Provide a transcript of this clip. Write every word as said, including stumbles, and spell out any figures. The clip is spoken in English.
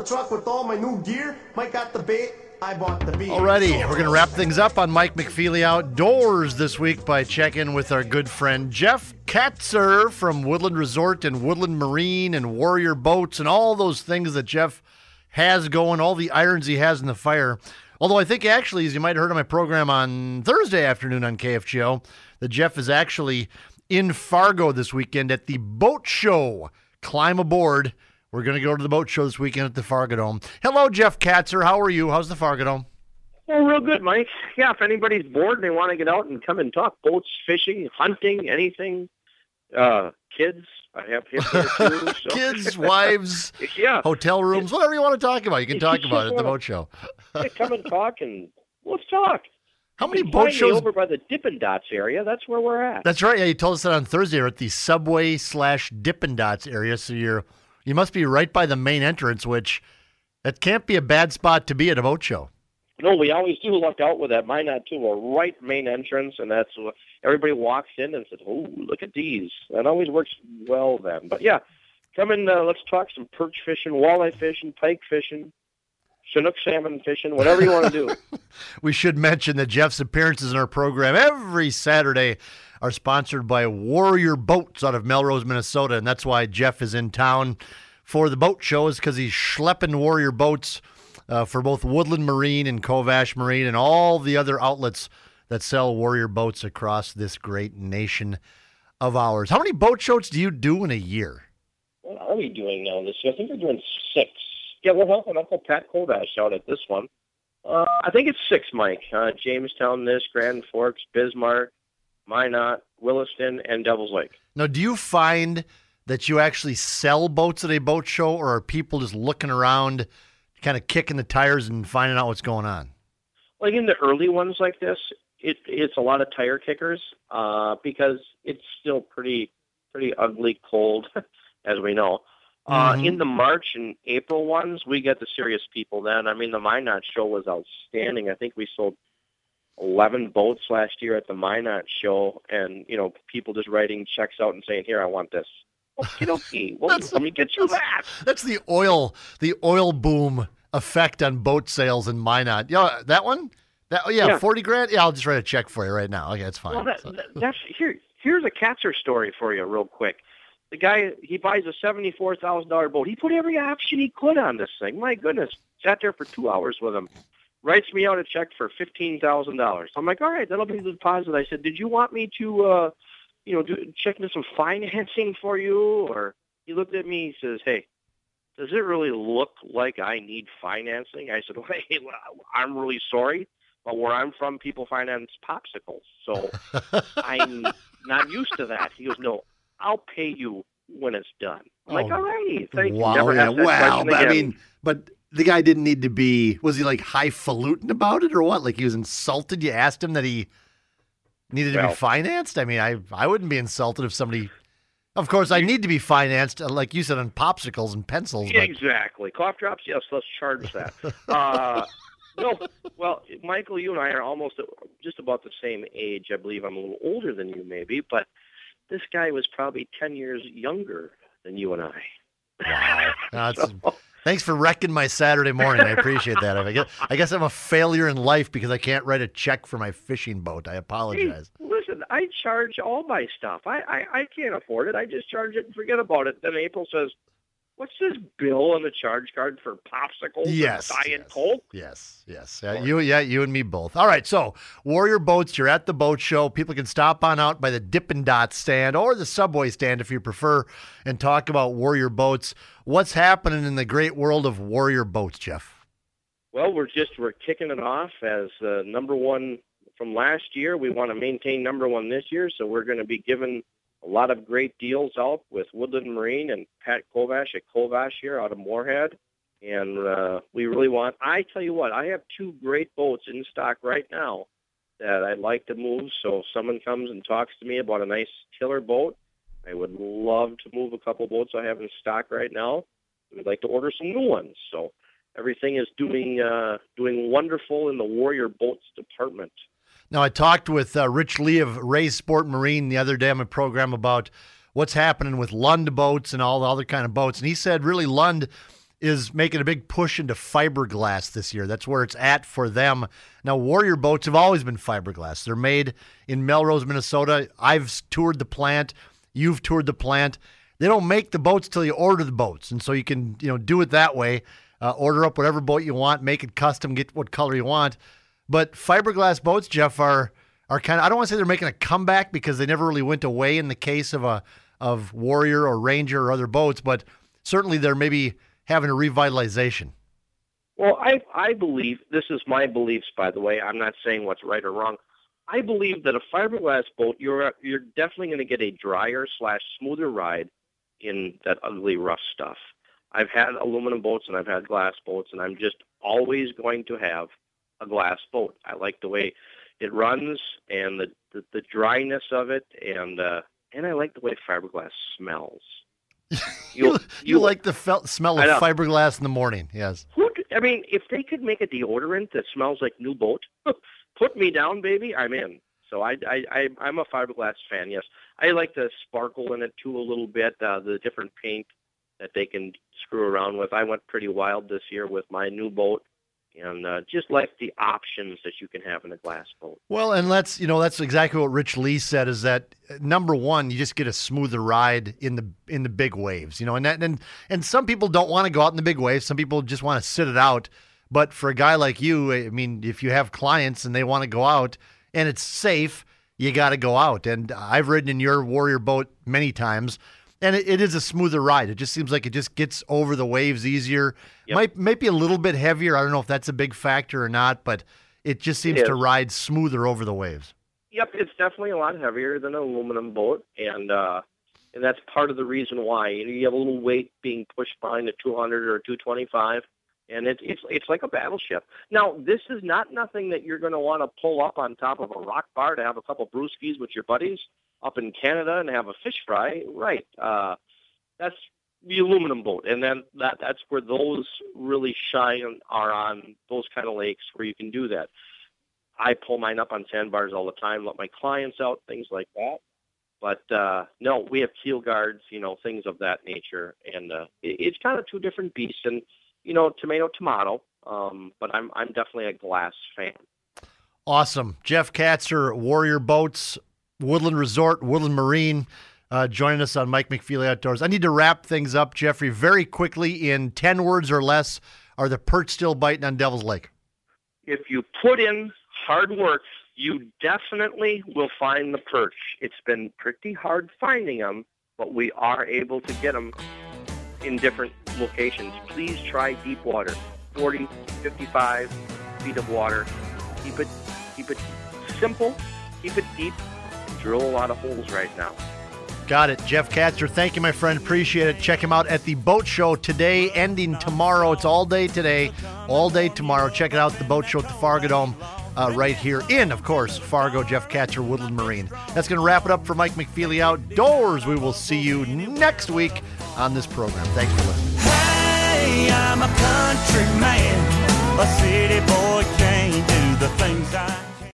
truck with all my new gear. Mike got the bait. I bought the beer. Alrighty, we're going to wrap things up on Mike McFeely Outdoors this week by checking with our good friend Jeff Katzer from Woodland Resort and Woodland Marine and Warrior Boats and all those things that Jeff has going, all the irons he has in the fire. Although I think actually, as you might have heard on my program on Thursday afternoon on K F G O, that Jeff is actually in Fargo this weekend at the boat show. Climb aboard. We're going to go to the boat show this weekend at the Fargo Dome. Hello, Jeff Katzer. How are you? How's the Fargo Dome? Oh, real good, Mike. Yeah, if anybody's bored and they want to get out and come and talk boats, fishing, hunting, anything, uh, kids, I have hip there too. So. Kids, wives, yeah, hotel rooms, whatever you want to talk about. You can talk about it at the boat show. Hey, come and talk, and let's talk. How many you can boat find me shows? over by the Dippin' Dots area. That's where we're at. That's right. Yeah, you told us that on Thursday. You're at the Subway slash Dippin' Dots area, so you're you must be right by the main entrance, which that can't be a bad spot to be at a boat show. No, we always do luck out with that Minot too. A right main entrance, and that's everybody walks in and says, "Oh, look at these." That always works well then. But yeah, come in. Uh, let's talk some perch fishing, walleye fishing, pike fishing, Chinook salmon fishing, whatever you want to do. We should mention that Jeff's appearances in our program every Saturday are sponsored by Warrior Boats out of Melrose, Minnesota, and that's why Jeff is in town for the boat show, is because he's schlepping Warrior Boats uh, for both Woodland Marine and Kovash Marine and all the other outlets that sell Warrior Boats across this great nation of ours. How many boat shows do you do in a year? What are we doing now this year? I think we're doing six. Yeah, we're helping Uncle Pat Kovash out at this one. Uh, I think it's six, Mike. Uh, Jamestown, this, Grand Forks, Bismarck, Minot, Williston, and Devil's Lake. Now, do you find that you actually sell boats at a boat show, or are people just looking around, kind of kicking the tires and finding out what's going on? Like in the early ones like this, it, it's a lot of tire kickers uh, because it's still pretty pretty ugly cold, as we know. Uh, Mm-hmm. In the March and April ones, we get the serious people then. I mean, the Minot show was outstanding. I think we sold eleven boats last year at the Minot show, and, you know, people just writing checks out and saying, here, I want this. Okay, okay. Well, let me get you that. That's the oil, the oil boom effect on boat sales in Minot. Yeah, that one? That oh, yeah, Yeah. forty grand? Yeah, I'll just write a check for you right now. Okay, that's fine. Well, that, So- that, that's here. Here's a Katzer story for you, real quick. The guy, he buys a seventy-four thousand dollars boat. He put every option he could on this thing. My goodness, sat there for two hours with him. Writes me out a check for fifteen thousand dollars. I'm like, all right, that'll be the deposit. I said, did you want me to, uh, you know, do, check into some financing for you? Or he looked at me. He says, hey, does it really look like I need financing? I said, well, hey, I'm really sorry, but where I'm from, people finance popsicles, so I'm not used to that. He goes, no, I'll pay you when it's done. I'm like, Oh, all righty, thank you. wow, Never yeah, ask that wow. question But I again. mean, but the guy didn't need to be, was he like highfalutin about it or what? Like he was insulted? You asked him that he needed to Well- be financed? I mean, I, I wouldn't be insulted if somebody, of course, I need to be financed, uh, like you said, on popsicles and pencils. But Exactly. Cough drops, yes, let's charge that. uh, no, well, Michael, you and I are almost just about the same age. I believe I'm a little older than you maybe, but this guy was probably ten years younger than you and I. wow. That's, So- thanks for wrecking my Saturday morning. I appreciate that. I guess, I guess I'm a failure in life because I can't write a check for my fishing boat. I Hey, apologize. listen, I charge all my stuff. I, I, I can't afford it. I just charge it and forget about it. Then April says, what's this bill on the charge card for popsicles Yes, and Diet yes. Coke? Yes, yes. Yeah, you, yeah, you and me both. All right, so Warrior Boats, you're at the boat show. People can stop on out by the Dippin' Dots stand or the Subway stand if you prefer and talk about Warrior Boats. What's happening in the great world of Warrior Boats, Jeff? Well, we're just we're kicking it off as uh, number one from last year. We want to maintain number one this year, so we're going to be giving a lot of great deals out with Woodland Marine and Pat Kovash at Kovash here out of Moorhead. And uh, we really want, I tell you what, I have two great boats in stock right now that I'd like to move. So if someone comes and talks to me about a nice killer boat, I would love to move a couple boats I have in stock right now. We'd like to order some new ones. So everything is doing uh, doing wonderful in the Warrior Boats department. Now, I talked with uh, Rich Lee of Ray Sport Marine the other day on my program about what's happening with Lund boats and all the other kind of boats. And he said really Lund is making a big push into fiberglass this year. That's where it's at for them. Now, Warrior boats have always been fiberglass. They're made in Melrose, Minnesota. I've toured the plant. You've toured the plant. They don't make the boats till you order the boats, and so you can, you know, do it that way. Uh, order up whatever boat you want, make it custom, get what color you want. But fiberglass boats, Jeff, are are kind of, I don't want to say they're making a comeback because they never really went away in the case of a of Warrior or Ranger or other boats, but certainly they're maybe having a revitalization. Well, I I believe, this is my beliefs, by the way. I'm not saying what's right or wrong. I believe that a fiberglass boat, you're you're definitely going to get a drier slash smoother ride in that ugly rough stuff. I've had aluminum boats and I've had glass boats, and I'm just always going to have a glass boat. I like the way it runs and the the, the dryness of it, and uh, and I like the way fiberglass smells. you, you you like the fel- smell of know. fiberglass in the morning, yes. Who, I mean, if they could make a deodorant that smells like new boat, put me down, baby. I'm in. So I, I, I, I'm a fiberglass fan, yes. I like the sparkle in it, too, a little bit, uh, the different paint that they can screw around with. I went pretty wild this year with my new boat, and uh, just like the options that you can have in a glass boat. Well, and that's, you know, that's exactly what Rich Lee said, is that uh, number one, you just get a smoother ride in the in the big waves, you know, and that, and and some people don't want to go out in the big waves. Some people just want to sit it out. But for a guy like you, I mean, if you have clients and they want to go out and it's safe, you got to go out. And I've ridden in your Warrior boat many times, and it, it is a smoother ride. It just seems like it just gets over the waves easier. Yep. Might might be a little bit heavier. I don't know if that's a big factor or not, but it just seems to ride smoother over the waves. Yep, it's definitely a lot heavier than an aluminum boat, and uh, and that's part of the reason why. You know, you have a little weight being pushed behind a two hundred or a two twenty-five, and it's it's it's like a battleship. Now, this is not nothing that you're going to want to pull up on top of a rock bar to have a couple brewskis with your buddies up in Canada and have a fish fry. Right. Uh, that's the aluminum boat, and then that that's where those really shine, are on those kind of lakes where you can do that. I pull mine up on sandbars all the time, let my clients out, things like that. But uh, no, we have keel guards, you know, things of that nature, and uh, it, it's kind of two different beasts. And you know, tomato, tomato. Um, but I'm I'm definitely a glass fan. Awesome, Jeff Katzer, Warrior Boats, Woodland Resort, Woodland Marine, uh, joining us on Mike McFeely Outdoors. I need to wrap things up, Jeffrey, very quickly in ten words or less. Are the perch still biting on Devil's Lake? If you put in hard work, you definitely will find the perch. It's been pretty hard finding them, but we are able to get them in different locations. Please try deep water, forty, fifty-five feet of water. Keep it, keep it simple, keep it deep, and drill a lot of holes right now. Got it. Jeff Katzer, thank you, my friend. Appreciate it. Check him out at the Boat Show today, ending tomorrow. It's all day today, all day tomorrow. Check it out, the Boat Show at the Fargo Dome, uh, right here in, of course, Fargo. Jeff Katzer, Woodland Marine. That's going to wrap it up for Mike McFeely Outdoors. We will see you next week on this program. Thanks for listening. Hey, I'm a country man. A city boy can't do the things I